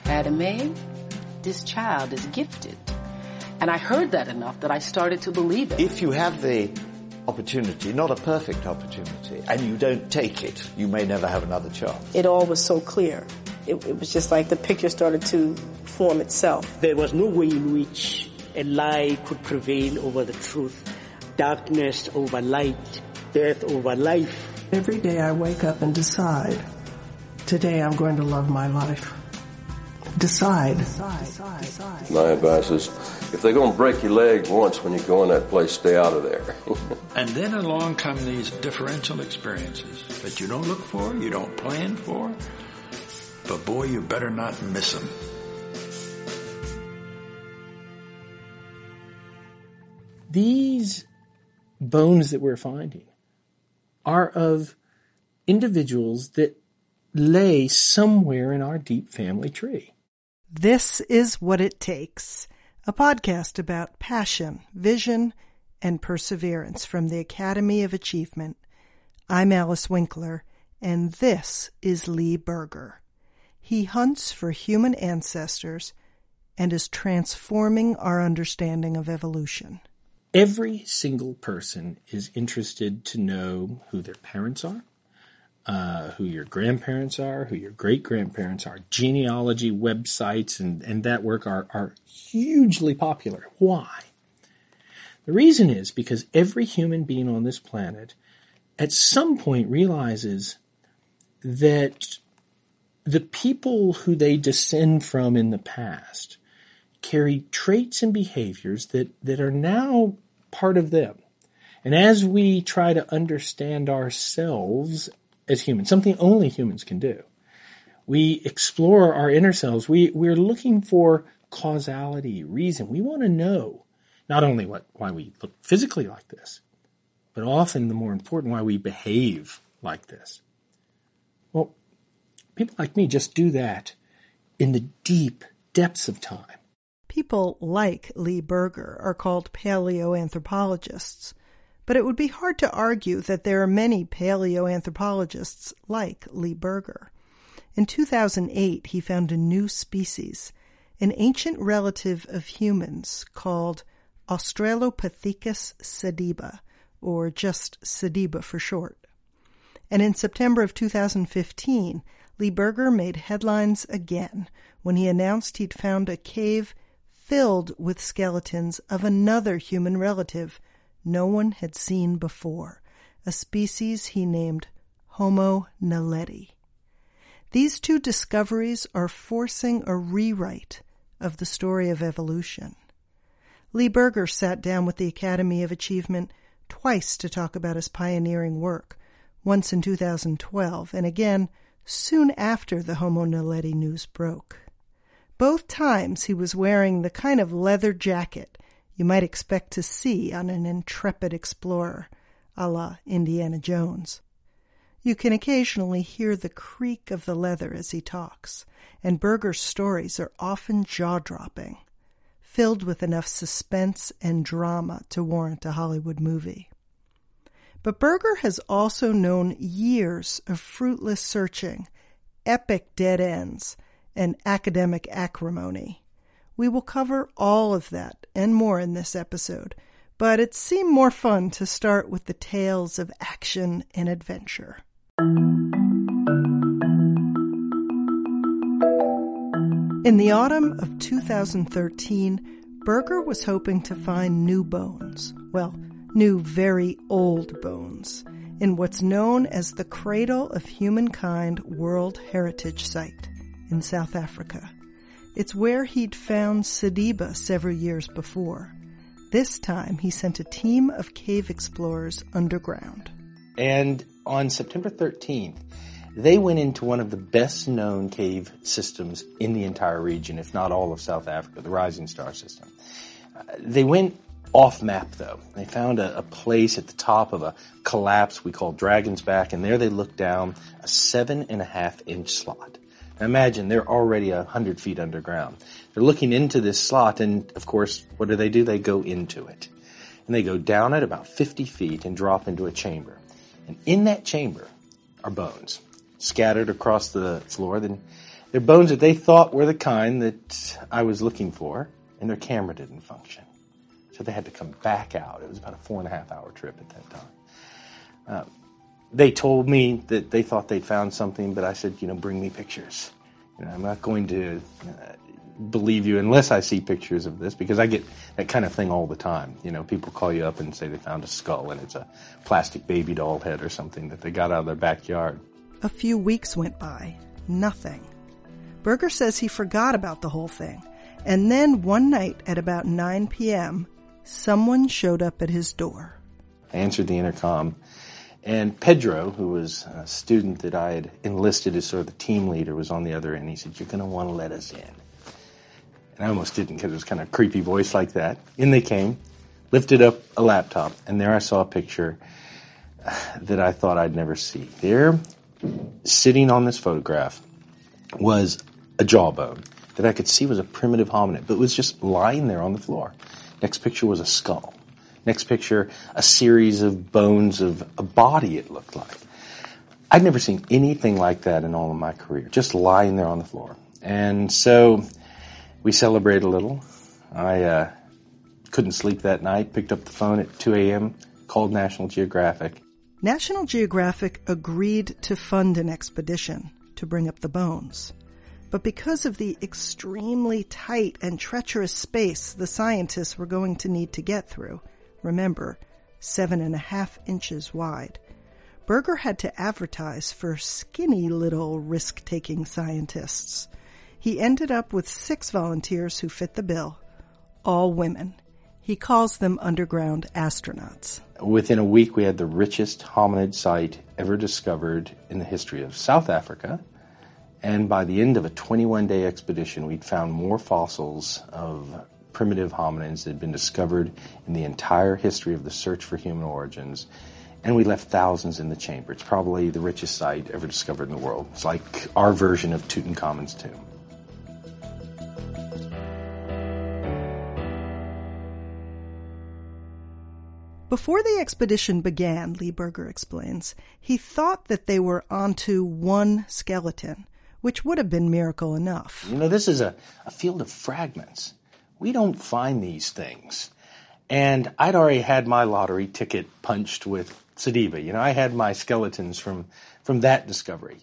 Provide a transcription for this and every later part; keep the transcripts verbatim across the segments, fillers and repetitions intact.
Academy, this child is gifted. And I heard that enough that I started to believe it. If you have the opportunity, not a perfect opportunity, and you don't take it, you may never have another chance. It all was so clear. It, it was just like the picture started to form itself. There was no way in which a lie could prevail over the truth. Darkness over light, death over life. Every day I wake up and decide, today I'm going to love my life. Decide. Decide. Decide. My advice is, if they're going to break your leg once when you go in that place, stay out of there. And then along come these differential experiences that you don't look for, you don't plan for, but boy, you better not miss them. These bones that we're finding are of individuals that lay somewhere in our deep family tree. This is What It Takes, a podcast about passion, vision, and perseverance from the Academy of Achievement. I'm Alice Winkler, and this is Lee Berger. He hunts for human ancestors and is transforming our understanding of evolution. Every single person is interested to know who their parents are, uh, who your grandparents are, who your great-grandparents are. Genealogy websites and, and that work are, are hugely popular. Why? The reason is because every human being on this planet at some point realizes that the people who they descend from in the past carry traits and behaviors that, that are now part of them. And as we try to understand ourselves as humans, something only humans can do, we explore our inner selves. We, we're looking for causality, reason. We want to know not only what why we look physically like this, but often the more important, why we behave like this. Well, people like me just do that in the deep depths of time. People like Lee Berger are called paleoanthropologists, but it would be hard to argue that there are many paleoanthropologists like Lee Berger. In two thousand eight, he found a new species, an ancient relative of humans called Australopithecus sediba, or just Sediba for short. And in September of two thousand fifteen, Lee Berger made headlines again when he announced he'd found a cave filled with skeletons of another human relative no one had seen before, a species he named Homo naledi. These two discoveries are forcing a rewrite of the story of evolution. Lee Berger sat down with the Academy of Achievement twice to talk about his pioneering work, once in two thousand twelve and again soon after the Homo naledi news broke. Both times he was wearing the kind of leather jacket you might expect to see on an intrepid explorer, a la Indiana Jones. You can occasionally hear the creak of the leather as he talks, and Berger's stories are often jaw-dropping, filled with enough suspense and drama to warrant a Hollywood movie. But Berger has also known years of fruitless searching, epic dead ends, and academic acrimony. We will cover all of that and more in this episode, but it seemed more fun to start with the tales of action and adventure. In the autumn of two thousand thirteen, Berger was hoping to find new bones, well, new very old bones, in what's known as the Cradle of Humankind World Heritage Site in South Africa. It's where he'd found Sediba several years before. This time, he sent a team of cave explorers underground. And on September thirteenth, they went into one of the best-known cave systems in the entire region, if not all of South Africa, the Rising Star system. Uh, they went off-map, though. They found a, a place at the top of a collapse we call Dragon's Back, and there they looked down a seven-and-a-half-inch slot. Now imagine, they're already a hundred feet underground. They're looking into this slot, and, of course, what do they do? They go into it. And they go down at about fifty feet and drop into a chamber. And in that chamber are bones scattered across the floor. Then They're bones that they thought were the kind that I was looking for, and their camera didn't function. So they had to come back out. It was about a four and a half hour trip at that time. Uh, they told me that they thought they'd found something, but I said, you know, bring me pictures. You know, I'm not going to uh, believe you unless I see pictures of this, because I get that kind of thing all the time. You know, people call you up and say they found a skull and it's a plastic baby doll head or something that they got out of their backyard. A few weeks went by. Nothing. Berger says he forgot about the whole thing. And then one night at about nine p.m., someone showed up at his door. I answered the intercom, and Pedro, who was a student that I had enlisted as sort of the team leader, was on the other end. He said, "You're going to want to let us in." And I almost didn't, because it was kind of a creepy voice like that. In they came, lifted up a laptop, and there I saw a picture that I thought I'd never see. There, sitting on this photograph, was a jawbone that I could see was a primitive hominid, but it was just lying there on the floor. Next picture was a skull. Next picture, a series of bones of a body, it looked like. I'd never seen anything like that in all of my career, just lying there on the floor. And so we celebrated a little. I uh, couldn't sleep that night, picked up the phone at two a.m., called National Geographic. National Geographic agreed to fund an expedition to bring up the bones. But because of the extremely tight and treacherous space the scientists were going to need to get through, remember, seven and a half inches wide, Berger had to advertise for skinny little risk-taking scientists. He ended up with six volunteers who fit the bill, all women. He calls them underground astronauts. Within a week, we had the richest hominid site ever discovered in the history of South Africa. And by the end of a twenty-one day expedition, we'd found more fossils of primitive hominids that had been discovered in the entire history of the search for human origins. And we left thousands in the chamber. It's probably the richest site ever discovered in the world. It's like our version of Tutankhamun's tomb. Before the expedition began, Lee Berger explains, he thought that they were onto one skeleton, which would have been miracle enough. You know, this is a, a field of fragments. We don't find these things. And I'd already had my lottery ticket punched with Sediba. You know, I had my skeletons from, from that discovery.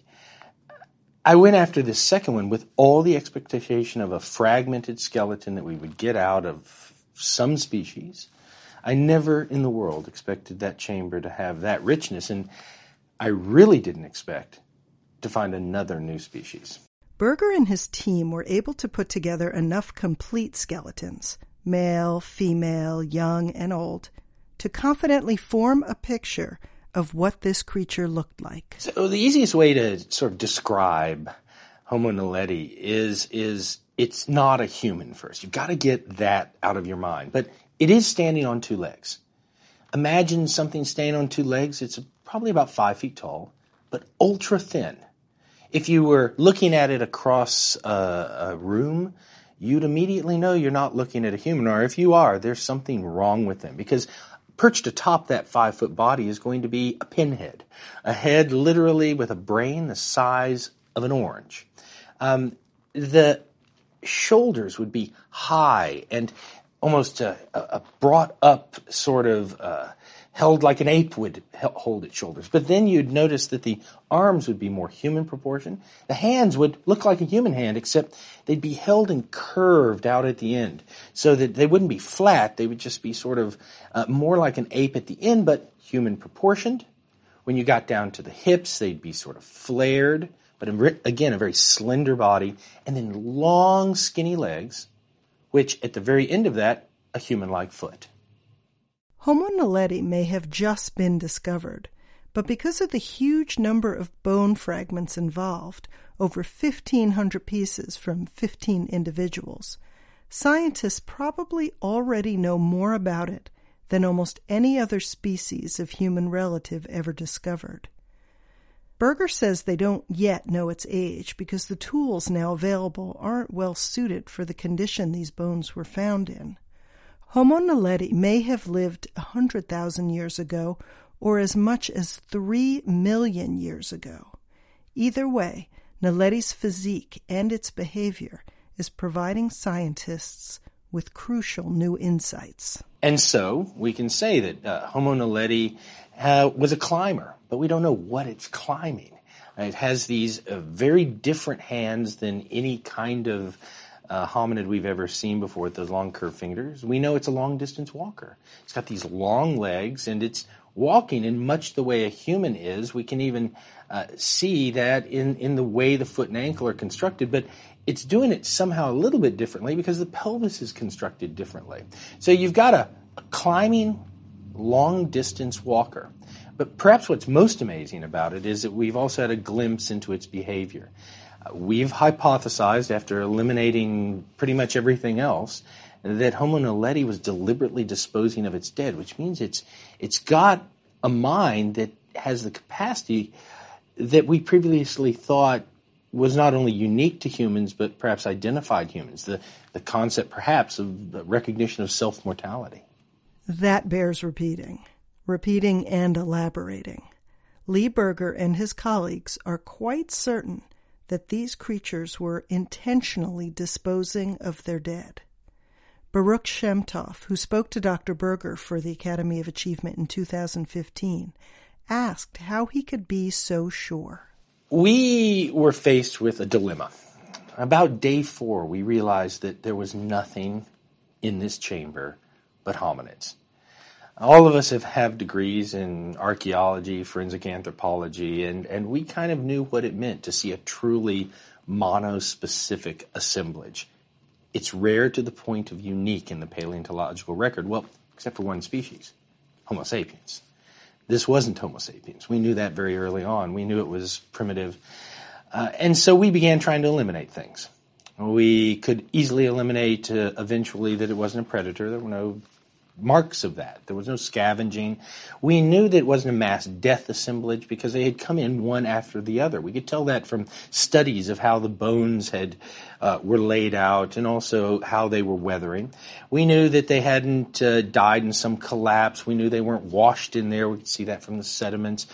I went after this second one with all the expectation of a fragmented skeleton that we would get out of some species. I never in the world expected that chamber to have that richness, and I really didn't expect to find another new species. Berger and his team were able to put together enough complete skeletons, male, female, young, and old, to confidently form a picture of what this creature looked like. So the easiest way to sort of describe Homo naledi is, is it's not a human first. You've got to get that out of your mind. But it is standing on two legs. Imagine something standing on two legs. It's probably about five feet tall, but ultra thin. If you were looking at it across a, a room, you'd immediately know you're not looking at a human. Or if you are, there's something wrong with them, because perched atop that five-foot body is going to be a pinhead, a head literally with a brain the size of an orange. Um, the shoulders would be high and almost a, a brought up sort of uh, held like an ape would hold its shoulders. But then you'd notice that the arms would be more human proportion. The hands would look like a human hand, except they'd be held and curved out at the end, so that they wouldn't be flat. They would just be sort of uh, more like an ape at the end, but human proportioned. When you got down to the hips, they'd be sort of flared, but again, a very slender body, and then long, skinny legs, which at the very end of that, a human-like foot. Homo naledi may have just been discovered, but because of the huge number of bone fragments involved, over fifteen hundred pieces from fifteen individuals, scientists probably already know more about it than almost any other species of human relative ever discovered. Berger says they don't yet know its age because the tools now available aren't well suited for the condition these bones were found in. Homo naledi may have lived one hundred thousand years ago or as much as three million years ago. Either way, Naledi's physique and its behavior is providing scientists with crucial new insights. And so we can say that uh, Homo naledi uh, was a climber, but we don't know what it's climbing. It has these uh, very different hands than any kind of uh, hominid we've ever seen before with those long curved fingers. We know it's a long-distance walker. It's got these long legs, and it's walking in much the way a human is. We can even uh, see that in, in the way the foot and ankle are constructed, but it's doing it somehow a little bit differently because the pelvis is constructed differently. So you've got a, a climbing, long-distance walker. But perhaps what's most amazing about it is that we've also had a glimpse into its behavior. Uh, we've hypothesized, after eliminating pretty much everything else, that Homo naledi was deliberately disposing of its dead, which means it's it's got a mind that has the capacity that we previously thought was not only unique to humans, but perhaps identified humans, the, the concept perhaps of recognition of self-mortality. That bears repeating. Repeating and elaborating. Lee Berger and his colleagues are quite certain that these creatures were intentionally disposing of their dead. Baruch Shemtov, who spoke to Doctor Berger for the Academy of Achievement in two thousand fifteen, asked how he could be so sure. We were faced with a dilemma. About day four, we realized that there was nothing in this chamber but hominids. All of us have, have degrees in archaeology, forensic anthropology, and, and we kind of knew what it meant to see a truly monospecific assemblage. It's rare to the point of unique in the paleontological record, well, except for one species, Homo sapiens. This wasn't Homo sapiens. We knew that very early on. We knew it was primitive. Uh, and so we began trying to eliminate things. We could easily eliminate uh, eventually that it wasn't a predator. There were no marks of that. There was no scavenging. We knew that it wasn't a mass death assemblage because they had come in one after the other. We could tell that from studies of how the bones had uh, were laid out and also how they were weathering. We knew that they hadn't uh, died in some collapse. We knew they weren't washed in there. We could see that from the sediments.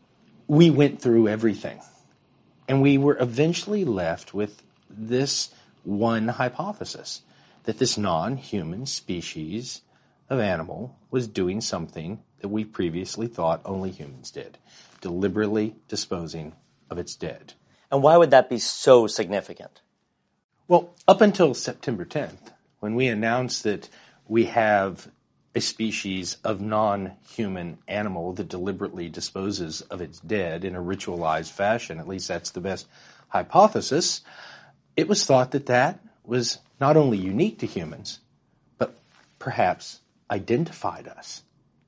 We went through everything. And we were eventually left with this one hypothesis, that this non-human species of animal was doing something that we previously thought only humans did, deliberately disposing of its dead. And why would that be so significant? Well, up until September tenth, when we announced that we have a species of non-human animal that deliberately disposes of its dead in a ritualized fashion, at least that's the best hypothesis, it was thought that that was not only unique to humans, but perhaps identified us.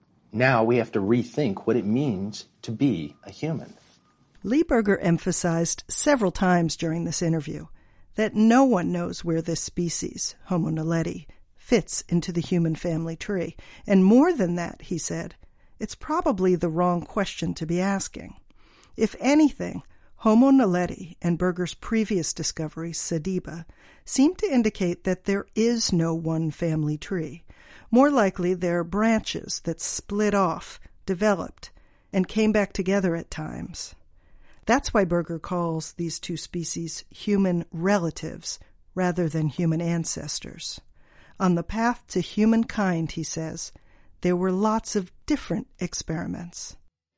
Now we have to rethink what it means to be a human. Lee Berger emphasized several times during this interview that no one knows where this species, Homo naledi, fits into the human family tree. And more than that, he said, it's probably the wrong question to be asking. If anything, Homo naledi and Berger's previous discovery, Sediba, seem to indicate that there is no one family tree. More likely, there are branches that split off, developed, and came back together at times. That's why Berger calls these two species human relatives rather than human ancestors. On the path to humankind, he says, there were lots of different experiments.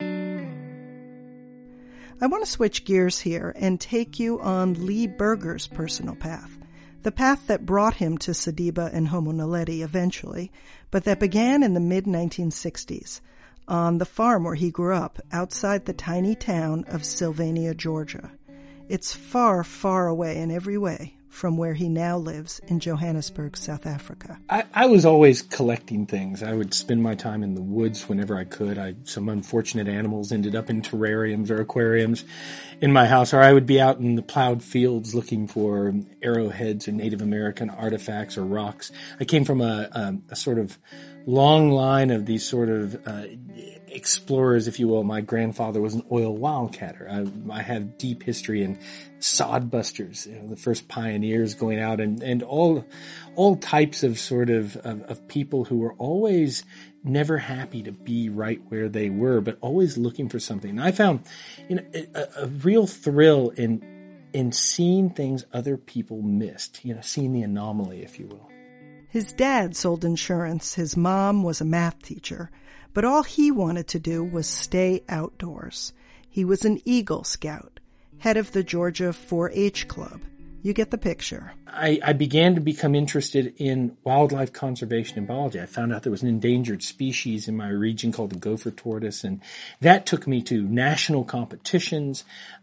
I want to switch gears here and take you on Lee Berger's personal path. The path that brought him to Sediba and Homo naledi eventually, but that began in the mid nineteen sixties on the farm where he grew up outside the tiny town of Sylvania, Georgia. It's far, far away in every way from where he now lives in Johannesburg, South Africa. I, I was always collecting things. I would spend my time in the woods whenever I could. I, some unfortunate animals ended up in terrariums or aquariums in my house, or I would be out in the plowed fields looking for arrowheads or Native American artifacts or rocks. I came from a, a, a sort of long line of these sort of uh, explorers, if you will. My grandfather was an oil wildcatter. I, I have deep history in sodbusters, you know, the first pioneers going out, and, and all all types of sort of, of, of people who were always never happy to be right where they were, but always looking for something. And I found, you know, a, a real thrill in in seeing things other people missed, you know, seeing the anomaly, if you will. His dad sold insurance. His mom was a math teacher. But all he wanted to do was stay outdoors. He was an Eagle Scout, head of the Georgia four H Club. You get the picture. I, I began to become interested in wildlife conservation and biology. I found out there was an endangered species in my region called the gopher tortoise, and that took me to national competitions.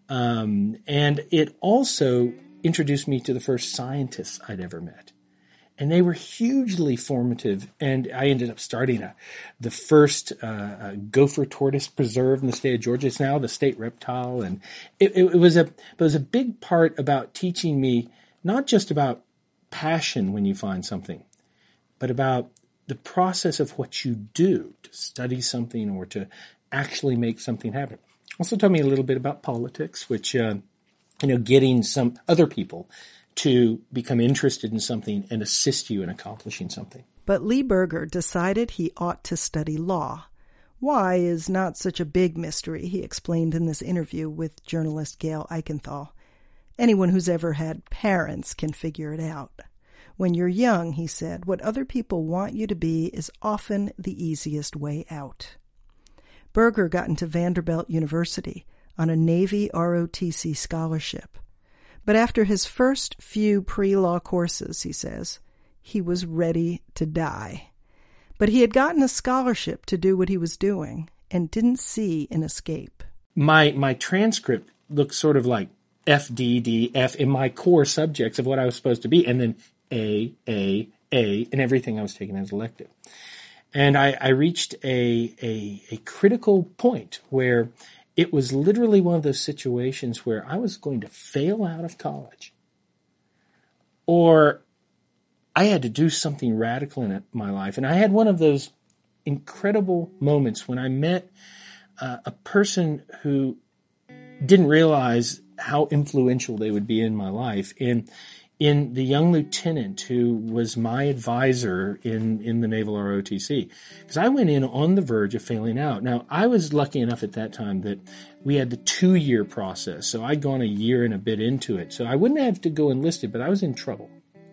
Um, and it also introduced me to the first scientists I'd ever met. And they were hugely formative, and I ended up starting a, the first uh, uh, gopher tortoise preserve in the state of Georgia. It's now the state reptile, and it, it, it was a it was a big part about teaching me not just about passion when you find something, but about the process of what you do to study something or to actually make something happen. Also taught me a little bit about politics, which uh, you know, getting some other people to become interested in something and assist you in accomplishing something. But Lee Berger decided he ought to study law. Why is not such a big mystery, he explained in this interview with journalist Gail Eichenthal. Anyone who's ever had parents can figure it out. When you're young, he said, what other people want you to be is often the easiest way out. Berger got into Vanderbilt University on a Navy R O T C scholarship. But after his first few pre-law courses, he says, he was ready to die. But he had gotten a scholarship to do what he was doing and didn't see an escape. My my transcript looked sort of like F, D, D, F in my core subjects of what I was supposed to be, and then A, A, A, and everything I was taking as elective. And I, I reached a, a a critical point where it was literally one of those situations where I was going to fail out of college, or I had to do something radical in my life. And I had one of those incredible moments when I met uh, a person who didn't realize how influential they would be in my life. In in the young lieutenant who was my advisor in, in the Naval R O T C. Because I went in on the verge of failing out. Now, I was lucky enough at that time that we had the two-year process, so I'd gone a year and a bit into it. So I wouldn't have to go enlisted, but I was in trouble.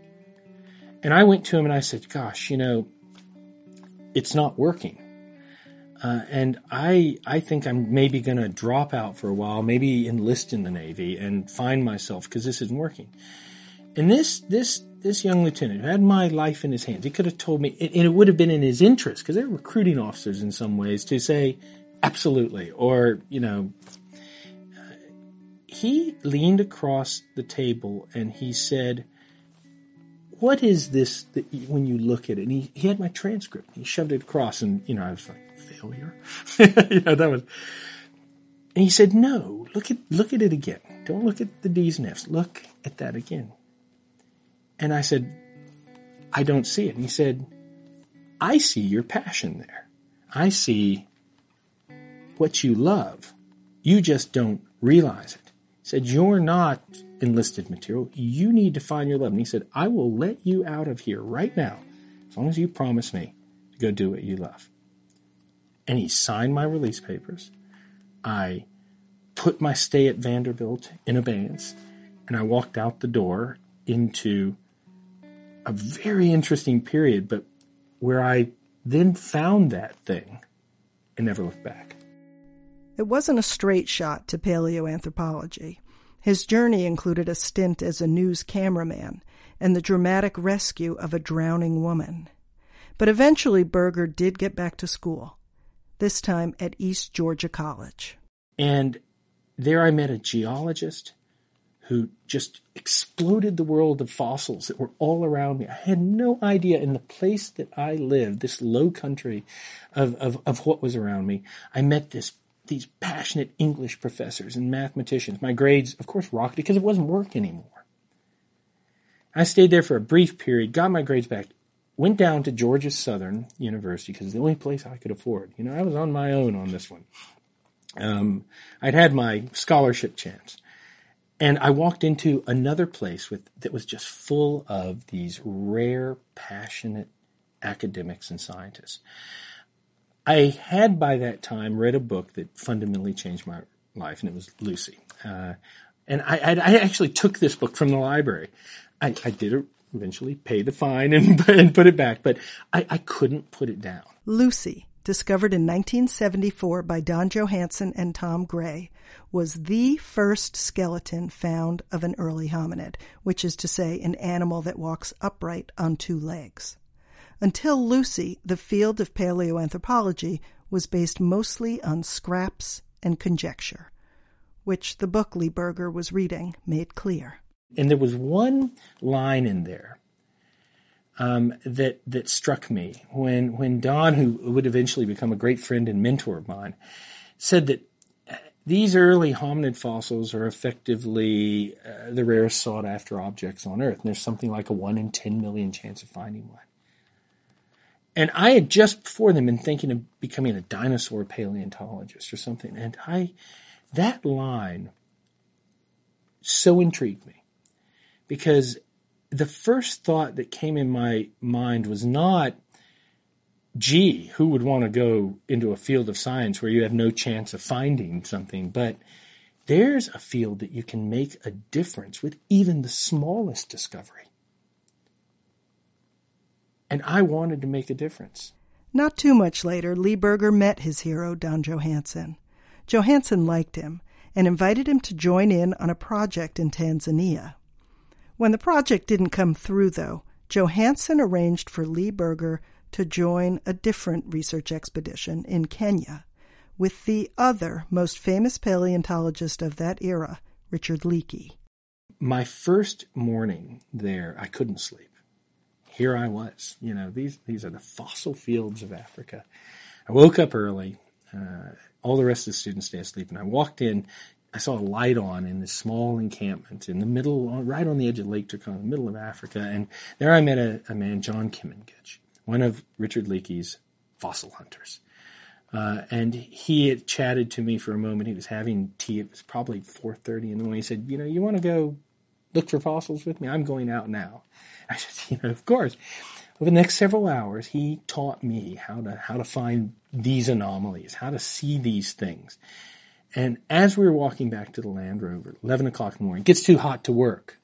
And I went to him and I said, gosh, you know, it's not working. Uh, and I I think I'm maybe going to drop out for a while, maybe enlist in the Navy and find myself, because this isn't working. And this this this young lieutenant who had my life in his hands, he could have told me, and it would have been in his interest, because they're recruiting officers in some ways, to say, absolutely, or, you know, uh, he leaned across the table and he said, what is this that you, when you look at it? And he, he had my transcript. He shoved it across, and, you know, I was like, failure? you know, that was, and he said, no, look at, look at it again. Don't look at the D's and F's. Look at that again. And I said, I don't see it. And he said, I see your passion there. I see what you love. You just don't realize it. He said, you're not enlisted material. You need to find your love. And he said, I will let you out of here right now, as long as you promise me to go do what you love. And he signed my release papers. I put my stay at Vanderbilt in abeyance, and I walked out the door into a very interesting period, but where I then found that thing and never looked back. It wasn't a straight shot to paleoanthropology. His journey included a stint as a news cameraman and the dramatic rescue of a drowning woman. But eventually Berger did get back to school, this time at East Georgia College. And there I met a geologist who just exploded the world of fossils that were all around me. I had no idea in the place that I lived, this low country of, of, of what was around me. I met this these passionate English professors and mathematicians. My grades, of course, rocketed because it wasn't work anymore. I stayed there for a brief period, got my grades back, went down to Georgia Southern University because it's the only place I could afford. You know, I was on my own on this one. Um, I'd had my scholarship chance. And I walked into another place with that was just full of these rare, passionate academics and scientists. I had by that time read a book that fundamentally changed my life, and it was Lucy. Uh, And I, I, I actually took this book from the library. I, I did eventually pay the fine and, and put it back, but I, I couldn't put it down. Lucy, discovered in nineteen seventy-four by Don Johanson and Tom Gray, was the first skeleton found of an early hominid, which is to say an animal that walks upright on two legs. Until Lucy, the field of paleoanthropology was based mostly on scraps and conjecture, which the book Lee Berger was reading made clear. And there was one line in there um, that that struck me when when Don, who would eventually become a great friend and mentor of mine, said that these early hominid fossils are effectively uh, the rarest sought-after objects on Earth. And there's something like a one in ten million chance of finding one. And I had just before then been thinking of becoming a dinosaur paleontologist or something. And I, that line so intrigued me because the first thought that came in my mind was not, gee, who would want to go into a field of science where you have no chance of finding something? But there's a field that you can make a difference with even the smallest discovery. And I wanted to make a difference. Not too much later, Lee Berger met his hero, Don Johanson. Johanson liked him and invited him to join in on a project in Tanzania. When the project didn't come through, though, Johanson arranged for Lee Berger to join a different research expedition in Kenya with the other most famous paleontologist of that era, Richard Leakey. My first morning there, I couldn't sleep. Here I was, you know, these these are the fossil fields of Africa. I woke up early, uh, all the rest of the students stayed asleep, and I walked in, I saw a light on in this small encampment in the middle, right on the edge of Lake Turkana, in the middle of Africa, and there I met a, a man, John Kimmingitch, one of Richard Leakey's fossil hunters. Uh, and he had chatted to me for a moment. He was having tea. It was probably four thirty in the morning. He said, you know, you want to go look for fossils with me? I'm going out now. I said, you know, of course. Over the next several hours, he taught me how to how to find these anomalies, how to see these things. And as we were walking back to the Land Rover, eleven o'clock in the morning, it gets too hot to work.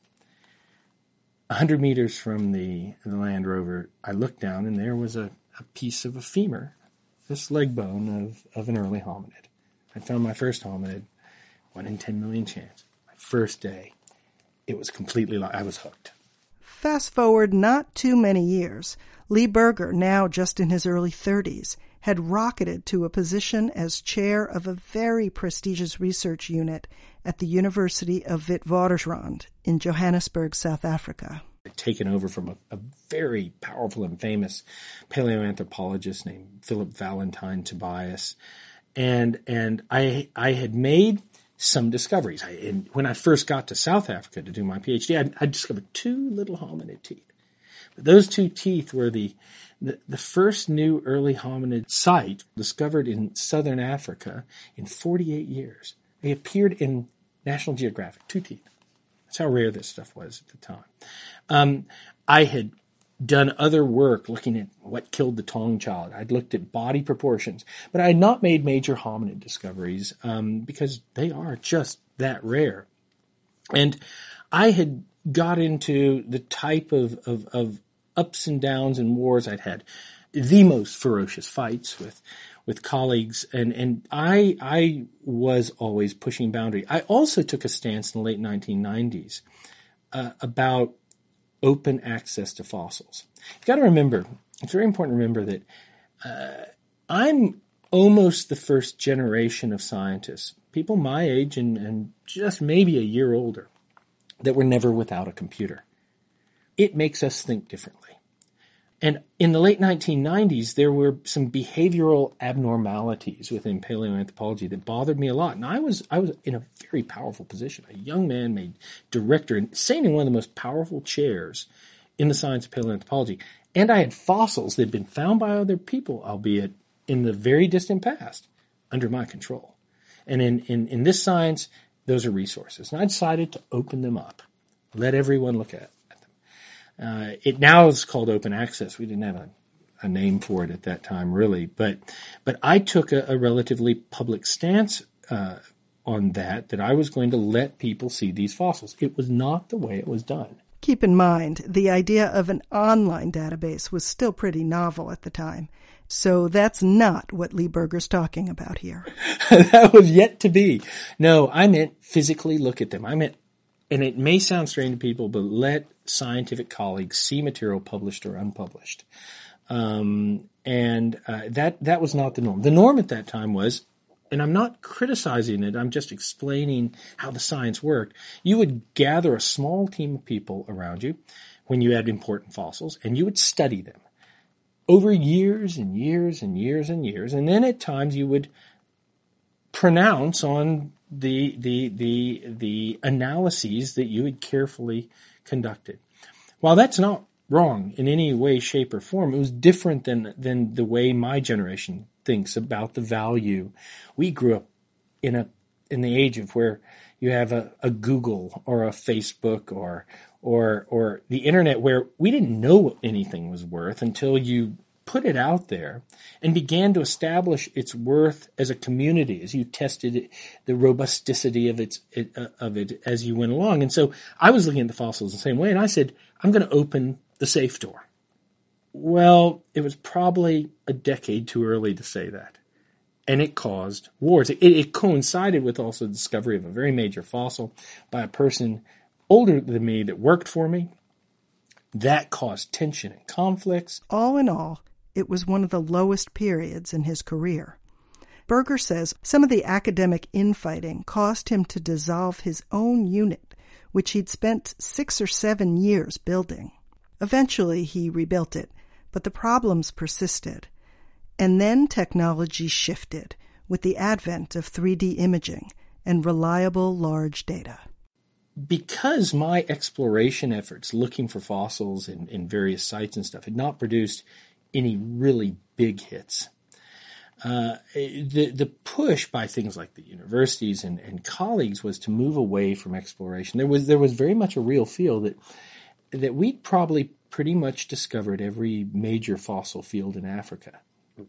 A hundred meters from the, the Land Rover, I looked down, and there was a, a piece of a femur, this leg bone of, of an early hominid. I found my first hominid, one in ten million chance. My first day, it was completely, I was hooked. Fast forward not too many years, Lee Berger, now just in his early thirties, had rocketed to a position as chair of a very prestigious research unit at the University of Witwatersrand in Johannesburg, South Africa. I'd taken over from a, a very powerful and famous paleoanthropologist named Philip Valentine Tobias, and and I I had made some discoveries. I, and when I first got to South Africa to do my PhD, I, I discovered two little hominid teeth. But those two teeth were the, the the first new early hominid site discovered in southern Africa in forty-eight years. They appeared in National Geographic, two teeth. That's how rare this stuff was at the time. Um, I had done other work looking at what killed the Tong child. I'd looked at body proportions, but I had not made major hominid discoveries um, because they are just that rare. And I had got into the type of, of, of ups and downs and wars. I'd had the most ferocious fights with with colleagues, and, and I I was always pushing boundary. I also took a stance in the late nineteen nineties uh, about open access to fossils. You've got to remember, it's very important to remember that uh, I'm almost the first generation of scientists, people my age and, and just maybe a year older, that were never without a computer. It makes us think differently. And in the late nineteen nineties, there were some behavioral abnormalities within paleoanthropology that bothered me a lot. And I was I was in a very powerful position. A young man made director and sitting in one of the most powerful chairs in the science of paleoanthropology. And I had fossils that had been found by other people, albeit in the very distant past, under my control. And in, in, in this science, those are resources. And I decided to open them up, let everyone look at it. Uh, it now is called open access. We didn't have a, a name for it at that time, really. But but I took a, a relatively public stance uh, on that, that I was going to let people see these fossils. It was not the way it was done. Keep in mind, the idea of an online database was still pretty novel at the time. So that's not what Lee Berger's talking about here. That was yet to be. No, I meant physically look at them. I meant, and it may sound strange to people, but let scientific colleagues see material published or unpublished. Um, and uh, that that was not the norm. The norm at that time was, and I'm not criticizing it, I'm just explaining how the science worked. You would gather a small team of people around you when you had important fossils, and you would study them over years and years and years and years. And then at times you would pronounce on the the the the analyses that you had carefully conducted. While that's not wrong in any way, shape, or form, it was different than than the way my generation thinks about the value. We grew up in a in the age of where you have a, a Google or a Facebook or or or the internet, where we didn't know what anything was worth until you put it out there and began to establish its worth as a community, as you tested it, the robusticity of its it, uh, of it as you went along. And so I was looking at the fossils the same way, and I said, I'm going to open the safe door. Well, it was probably a decade too early to say that. And it caused wars. It, it coincided with also the discovery of a very major fossil by a person older than me that worked for me. That caused tension and conflicts. All in all, it was one of the lowest periods in his career. Berger says some of the academic infighting caused him to dissolve his own unit, which he'd spent six or seven years building. Eventually, he rebuilt it, but the problems persisted. And then technology shifted with the advent of three D imaging and reliable large data. Because my exploration efforts looking for fossils in, in various sites and stuff had not produced any really big hits, uh, the, the push by things like the universities and, and colleagues was to move away from exploration. There was, there was very much a real feel that that we'd probably pretty much discovered every major fossil field in Africa.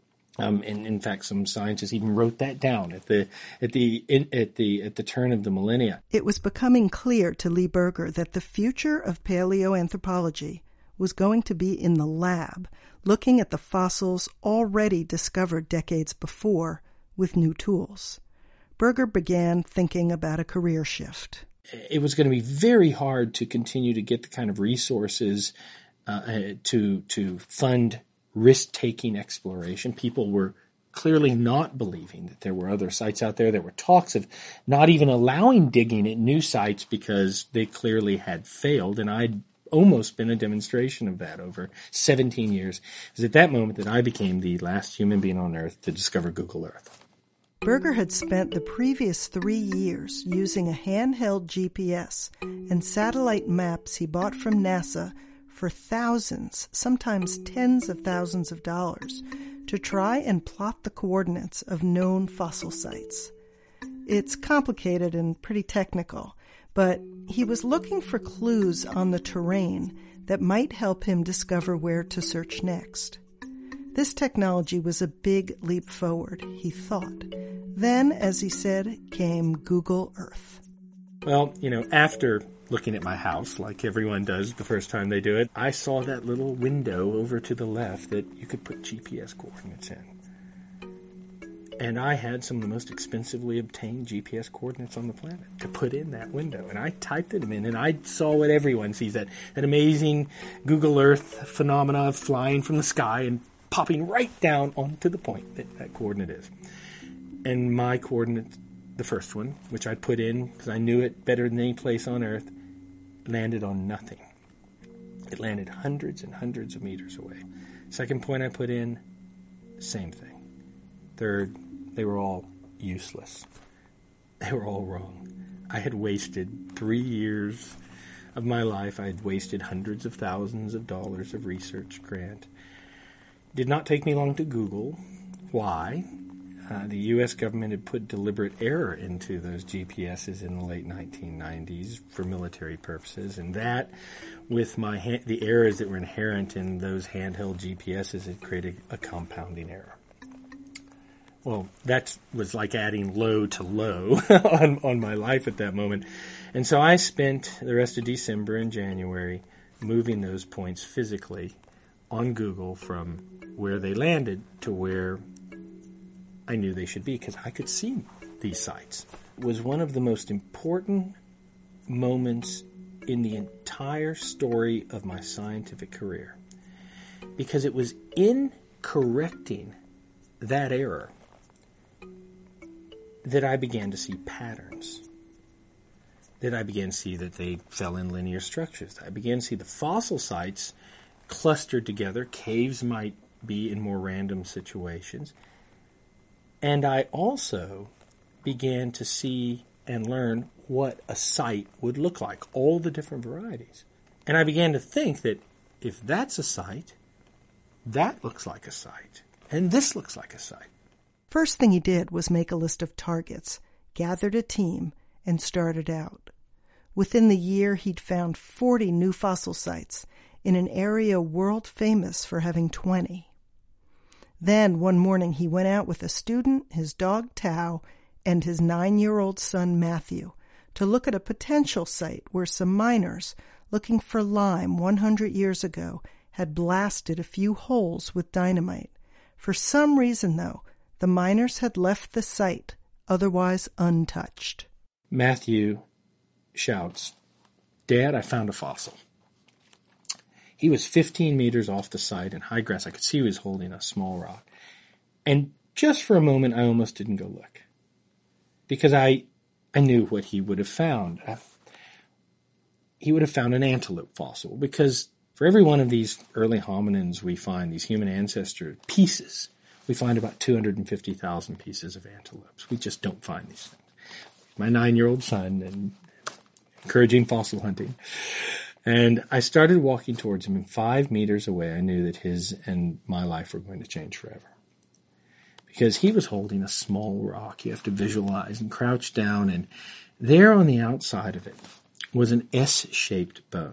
Um, and in fact, some scientists even wrote that down at the at the in, at the at the turn of the millennia. It was becoming clear to Lee Berger that the future of paleoanthropology was going to be in the lab, looking at the fossils already discovered decades before with new tools. Berger began thinking about a career shift. It was going to be very hard to continue to get the kind of resources uh, to to fund risk-taking exploration. People were clearly not believing that there were other sites out there. There were talks of not even allowing digging at new sites because they clearly had failed, and I'd almost been a demonstration of that over seventeen years. It was at that moment that I became the last human being on Earth to discover Google Earth. Berger had spent the previous three years using a handheld G P S and satellite maps he bought from NASA for thousands, sometimes tens of thousands of dollars, to try and plot the coordinates of known fossil sites. It's complicated and pretty technical, but he was looking for clues on the terrain that might help him discover where to search next. This technology was a big leap forward, he thought. Then, as he said, came Google Earth. Well, you know, after looking at my house, like everyone does the first time they do it, I saw that little window over to the left that you could put G P S coordinates in. And I had some of the most expensively obtained G P S coordinates on the planet to put in that window. And I typed them in, and I saw what everyone sees, that, that amazing Google Earth phenomena of flying from the sky and popping right down onto the point that that coordinate is. And my coordinate, the first one, which I put in because I knew it better than any place on Earth, landed on nothing. It landed hundreds and hundreds of meters away. Second point I put in, same thing. Third, they were all useless. They were all wrong. I had wasted three years of my life. I had wasted hundreds of thousands of dollars of research grant. Did not take me long to Google why. Uh, the U S government had put deliberate error into those G P S's in the late nineteen nineties for military purposes, and that, with my ha- the errors that were inherent in those handheld G P S's, had created a compounding error. Well, that was like adding low to low on, on my life at that moment. And so I spent the rest of December and January moving those points physically on Google from where they landed to where I knew they should be, because I could see these sites. It was one of the most important moments in the entire story of my scientific career, because it was in correcting that error that I began to see patterns, that I began to see that they fell in linear structures. I began to see the fossil sites clustered together. Caves might be in more random situations. And I also began to see and learn what a site would look like, all the different varieties. And I began to think that if that's a site, that looks like a site, and this looks like a site. First thing he did was make a list of targets, gathered a team, and started out. Within the year, he'd found forty new fossil sites in an area world famous for having twenty. Then, one morning, he went out with a student, his dog Tao, and his nine-year-old son Matthew to look at a potential site where some miners, looking for lime one hundred years ago, had blasted a few holes with dynamite. For some reason, though, the miners had left the site otherwise untouched. Matthew shouts, "Dad, I found a fossil." He was fifteen meters off the site in high grass. I could see he was holding a small rock. And just for a moment, I almost didn't go look, because I I knew what he would have found. He would have found an antelope fossil, because for every one of these early hominins we find, these human ancestor pieces, we find about two hundred fifty thousand pieces of antelopes. We just don't find these things. My nine-year-old son and encouraging fossil hunting. And I started walking towards him, and five meters away, I knew that his and my life were going to change forever. Because he was holding a small rock. You have to visualize and crouch down, and there on the outside of it was an S-shaped bone.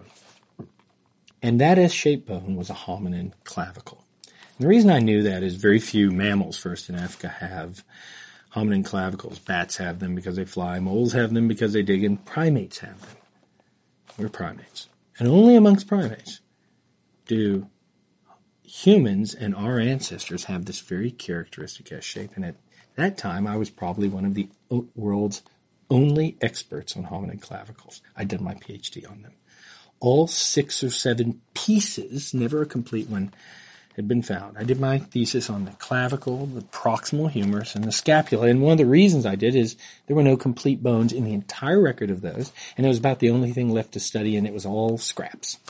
And that S-shaped bone was a hominin clavicle. And the reason I knew that is very few mammals, first in Africa, have hominin clavicles. Bats have them because they fly. Moles have them because they dig in. Primates have them. We're primates. And only amongst primates do humans and our ancestors have this very characteristic S shape. And at that time, I was probably one of the world's only experts on hominin clavicles. I'd done my PhD on them. All six or seven pieces, never a complete one, had been found. I did my thesis on the clavicle, the proximal humerus, and the scapula. And one of the reasons I did is there were no complete bones in the entire record of those, and it was about the only thing left to study, and it was all scraps.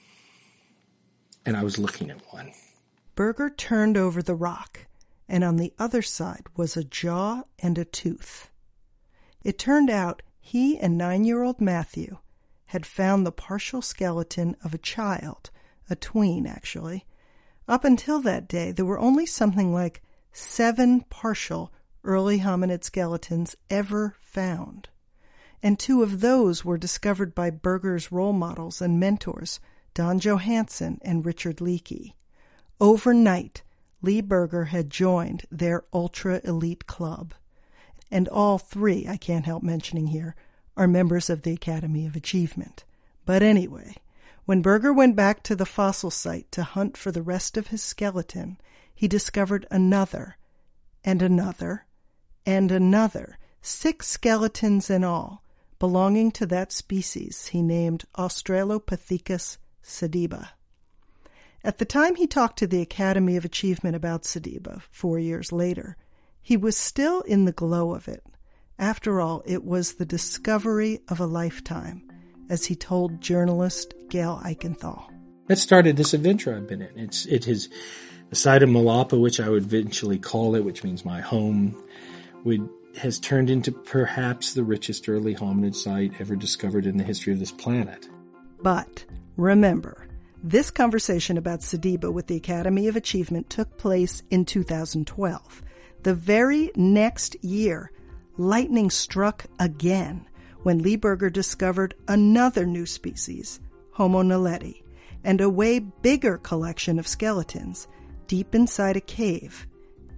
And I was looking at one. Berger turned over the rock, and on the other side was a jaw and a tooth. It turned out he and nine-year-old Matthew had found the partial skeleton of a child, a tween actually. Up until that day, there were only something like seven partial early hominid skeletons ever found. And two of those were discovered by Berger's role models and mentors, Don Johanson and Richard Leakey. Overnight, Lee Berger had joined their ultra-elite club. And all three, I can't help mentioning here, are members of the Academy of Achievement. But anyway, when Berger went back to the fossil site to hunt for the rest of his skeleton, he discovered another, and another, and another, six skeletons in all, belonging to that species he named Australopithecus sediba. At the time he talked to the Academy of Achievement about sediba, four years later, he was still in the glow of it. After all, it was the discovery of a lifetime, as he told journalist Gail Eichenthal. That started this adventure I've been in. It's it is the site of Malapa, which I would eventually call it, which means my home, would has turned into perhaps the richest early hominid site ever discovered in the history of this planet. But remember, this conversation about sediba with the Academy of Achievement took place in two thousand twelve. The very next year, lightning struck again when Lee Berger discovered another new species, Homo naledi, and a way bigger collection of skeletons deep inside a cave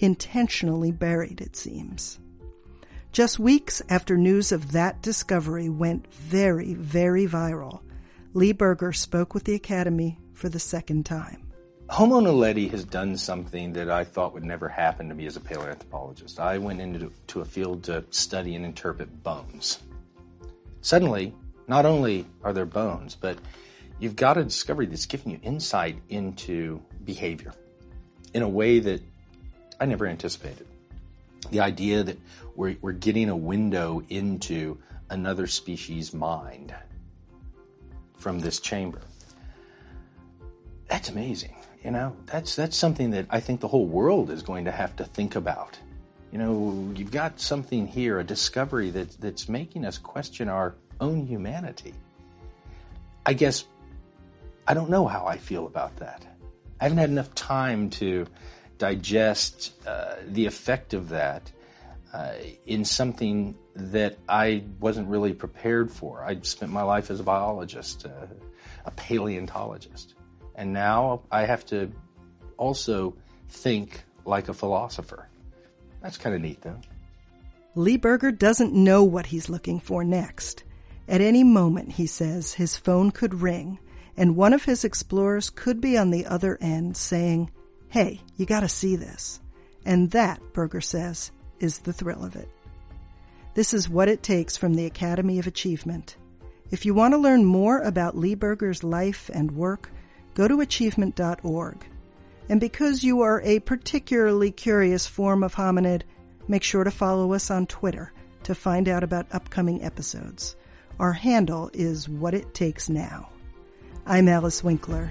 intentionally buried, it seems. Just weeks after news of that discovery went very, very viral, Lee Berger spoke with the Academy for the second time. Homo naledi has done something that I thought would never happen to me as a paleoanthropologist. I went into to a field to study and interpret bones. Suddenly, not only are there bones, but you've got a discovery that's giving you insight into behavior in a way that I never anticipated. The idea that we're, we're getting a window into another species' mind from this chamber. That's amazing. You know, that's that's something that I think the whole world is going to have to think about. You know, you've got something here, a discovery that that's making us question our own humanity. I guess I don't know how I feel about that. I haven't had enough time to digest uh, the effect of that uh, in something that I wasn't really prepared for. I'd spent my life as a biologist, uh, a paleontologist. And now I have to also think like a philosopher. That's kind of neat, though. Lee Berger doesn't know what he's looking for next. At any moment, he says, his phone could ring, and one of his explorers could be on the other end saying, "Hey, you gotta see this." And that, Berger says, is the thrill of it. This is What It Takes from the Academy of Achievement. If you want to learn more about Lee Berger's life and work, go to achievement dot org. And because you are a particularly curious form of hominid, make sure to follow us on Twitter to find out about upcoming episodes. Our handle is What It Takes Now. I'm Alice Winkler.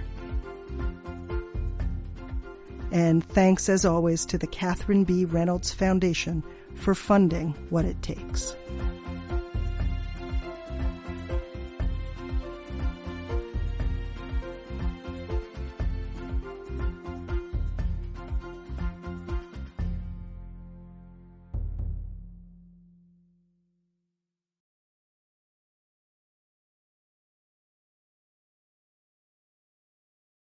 And thanks as always to the Catherine B. Reynolds Foundation for funding What It Takes.